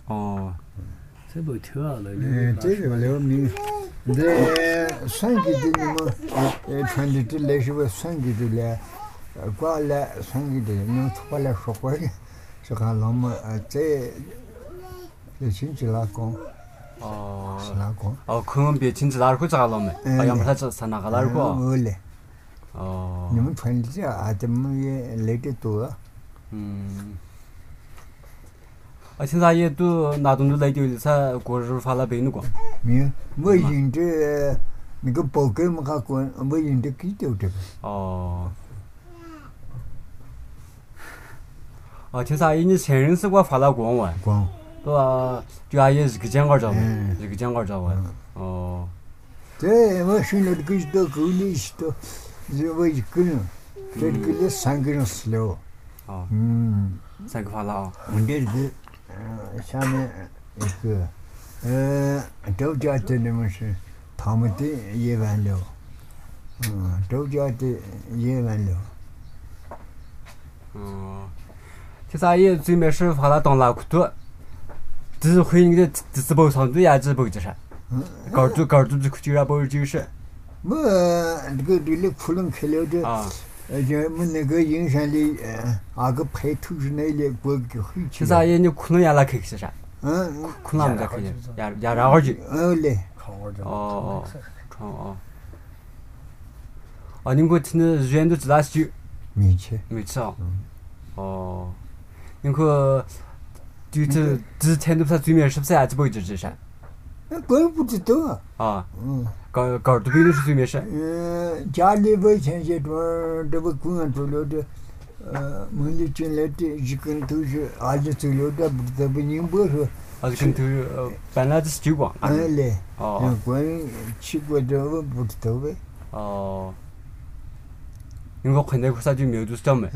哦， 这不跳了， 这个了你，这算给的你们，穿的这来是不算给的了，挂了算给的，你错了说话的，是看老么这亲戚拉讲，是拉讲。 哦，可能别亲戚哪儿会咋了没？要么他在哪个哪儿过？ 我嘞。 哦。 你们穿的这怎么也来得多？ 现在也都那东西来丢的噻，过日发了病了过。 没有，我认得那个报告嘛，还管我认得给丢这个。 听啥你前任是给我发了光完。 光。 对吧？就也是个奖儿找完，一个奖儿找完。 这我生了这个到沟里去到，我一个人，这个里3个人死了。 3个发了啊。 这个下面一个周家的那么是，他们的也完了。周家的也完了。 听啥也最没事发了当拉裤头。只会你的直播上对呀，直播就是，搞就居然不是就是。 我这个里窟窿开了这，我们那个阴山里个排头是那里过个回去。 是啥也你窟窿眼来开是啥？窟窿在开去，压然后去。 嘞。 你给我听的日语都知道是？ 没去啊。你可。就是之前都不是对面是不是还是不一直噻？ 我不知道搞都不一定是对面是。 家里我前些段这不公安走了的，门里进来的一根头是就走了的，不知道不宁波说。 这根头本来就是酒馆。 嘞。关于去过这我不知道呗。 因为我看那块啥就没有多少没。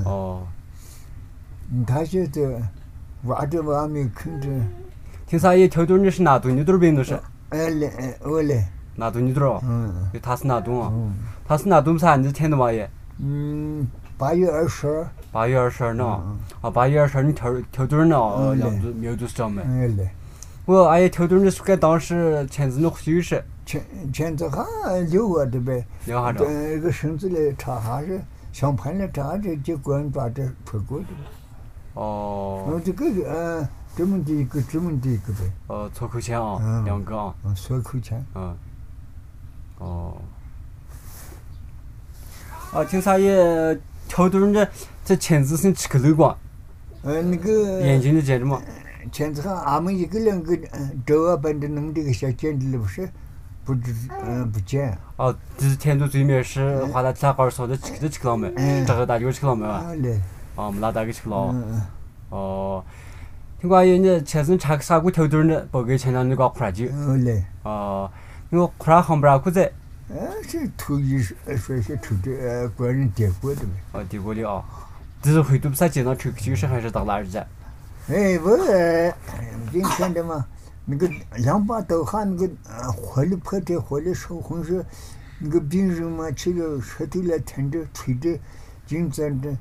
他现在。挖着挖没看着。 听啥也条顿你是哪顿你都是病都是。 我嘞。 哪顿你都是。他是哪顿啊？他是哪顿啥？你是天的嘛也 ？8月22。 8月22呢？8月22你条顿呢？样子没有多少没。我也条顿你是该当时签字的回事。 签字还留我的呗。 留下着。 那个绳子来插下是，想盘来插着，结果把这穿过的。这个这么的一个呗。 错口签啊，2个啊。 错口签。 听啥也条顿这签字是吃个漏光。 那个。 眼睛的见着吗？ 签字俺们1个2个周把这弄这个小剪子不是，不剪。 之前都最面是花了3个说的吃了没？这个大家吃了没吧？我们老大给吃了。听说你前阵查个啥个条顿的，包给前两那个苦酒。因为苦行不让苦在。 是头一说是抽的，个人点过的没？点过的啊。只是回头不是见到抽就是还是到哪儿去？ 我今天的嘛，那个2把刀哈那个火里破的火里烧红是，那个病人嘛吃了舌头来疼着吹着，紧张的，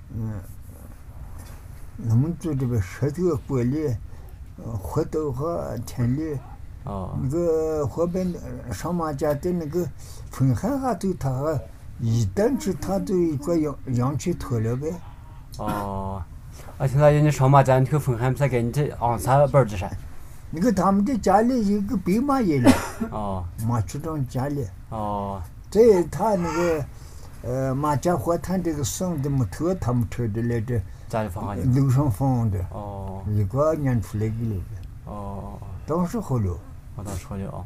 我们做这个舌头过里，火刀和天里，那个后边上马家的那个风寒哈都他一旦是他都一个阳气脱了呗。 现在人家上马家那个风寒不是给你这啥本子噻？ 那个他们的家里有个兵马俑了。马处长家里。这他那个马家火炭这个省的木头他们抽的来着。 家里放的。 楼上放的。一个年出来的了。当时好了。 当时好了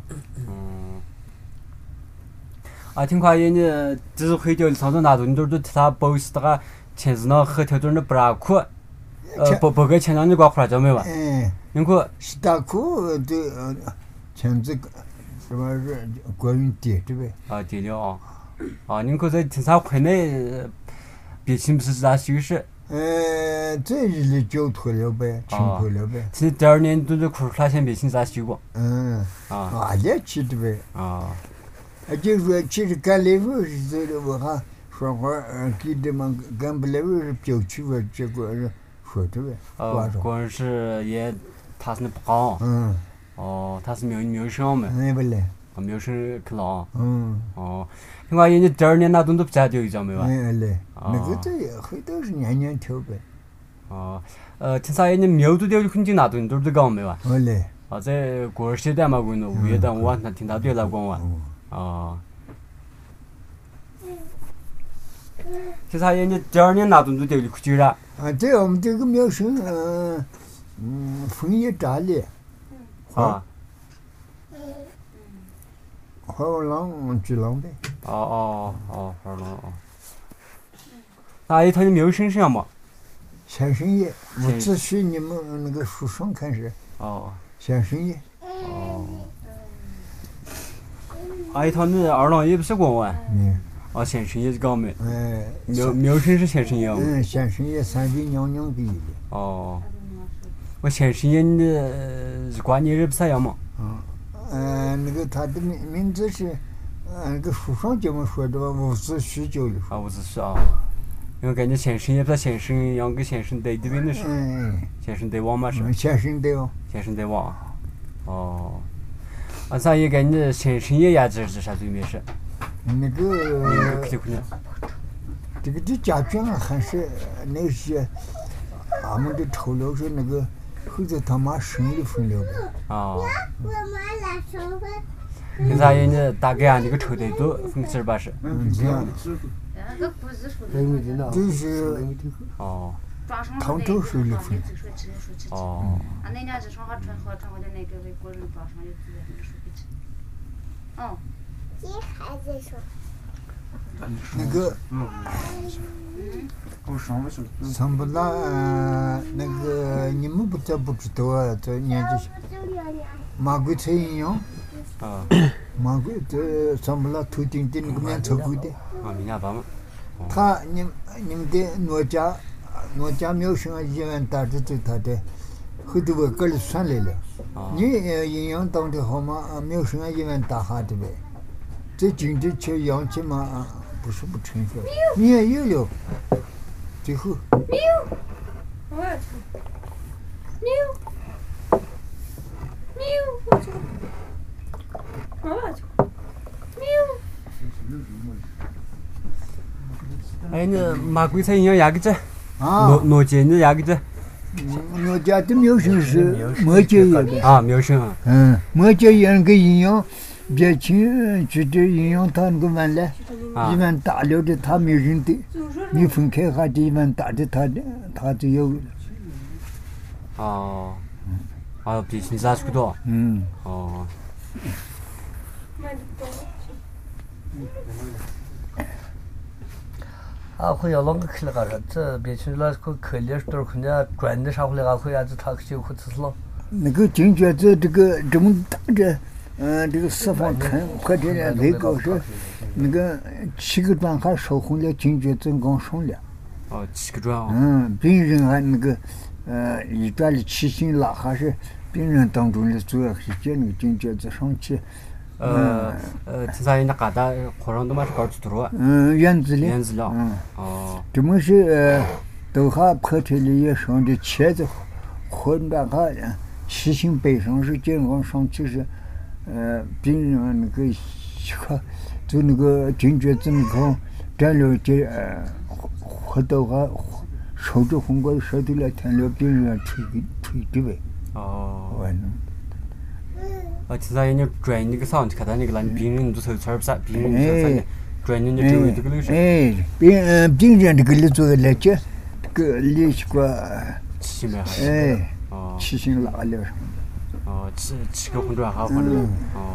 听说人家只是会掉上头那种，你都替他保持这个签字呢和条顿的不让苦。不给签上你挂胡了叫没完。你可是大裤的签字什么是国运跌着呗。 跌了你可在听啥快内别亲不是咋修饰。 这日里交脱了呗，清脱了呗。 其实第2年都是苦他先别亲咋修过。 也去的呗。就说其实干来我是这个我还说话给他们干不来我是表去我结果是说的呗。 光是也他是那不高。他是没有上嘛。 不嘞。 没有上去了。 哦。 另外，人家第二年那东都不咋就一张没吧？ 嘞。那个这也回头是年年跳呗。 听说人家苗都掉的很紧那东都是高没吧？ 嘞。 在过7点嘛，过那5月份晚上听他对来讲哇。听说人家第二年那东都掉的可久了。 这我们这个苗生，枫叶炸裂。花狼巨狼呗。 花狼。那一套你苗生上嘛？ 先生叶，我只许你们那个书上开始。先生叶。 一套你二郎也不是讲完。先生叶是讲没？苗生是先生叶。 先生叶3位娘娘给的。 我先生叶你是管你是不啥样嘛？ 那个他的名字是，那个书上这么说的吧，伍子胥叫的。 伍子胥因为感觉先生也不是先生养个先生对的那是。先生对王嘛是。 先生对王。 先生对王。啥也感觉先生也压制是啥最没事。 那个。这个的家眷还是那些，俺们的酬劳是那个。后头他妈生意分了呗。 现在人家大概那个抽得多，分4、80。 这样。这是。唐朝手里分。 那年是上海传回的那个为国人抓上有资源那个书记。 那个。桑不拉那个你们不知道啊？这年纪小，马桂菜营养。马桂这桑不拉头顶的那个面朝沟的。他你们的农家苗生啊，医院打着走他的，后头我个里算来了。你营养当的好嘛？苗生啊，医院打下的呗。这经济吃养起嘛，不是不成熟。你也有了。最后。 那马桂菜营养压个子。挪街的压个子。 挪家的苗生是莫街叶的。 苗生。 莫街叶那个营养，别亲觉得营养他那个完了，一碗大了的他没人的。你分开下的一碗大的他就有了。比现在出多。会要啷个去了个啥？这别去那个可怜多可能转的啥回来会子他就会吃了。 那个警觉这个这么大的，这个四方坑或者那个是那个7个砖还烧红了，警觉真刚上了。 7个砖。 病人还那个一段的7星拉还是病人当中的主要是接那个警觉子上去。 听说人家嘎达火上都嘛是搞出头啊。 院子里。这么是都还破铁里也上的茄子，或那个7星背上是健康上去是，病人那个就那个警觉子那个站了这活到还手着红光舌头来添了病人推的呗。 听说人家转那个上去看他那个那病人都抽不啥，病人就转人家周围这个流水。 病人这个里做来这个里是个 7星还。 7星拉了什么的。7个红砖还换了。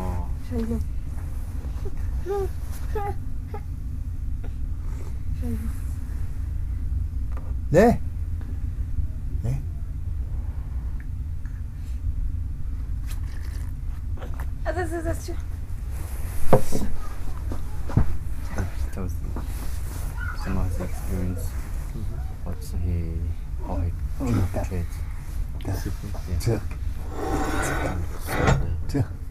来。 这。 That was some nice experience. Lots of how he treats. 这。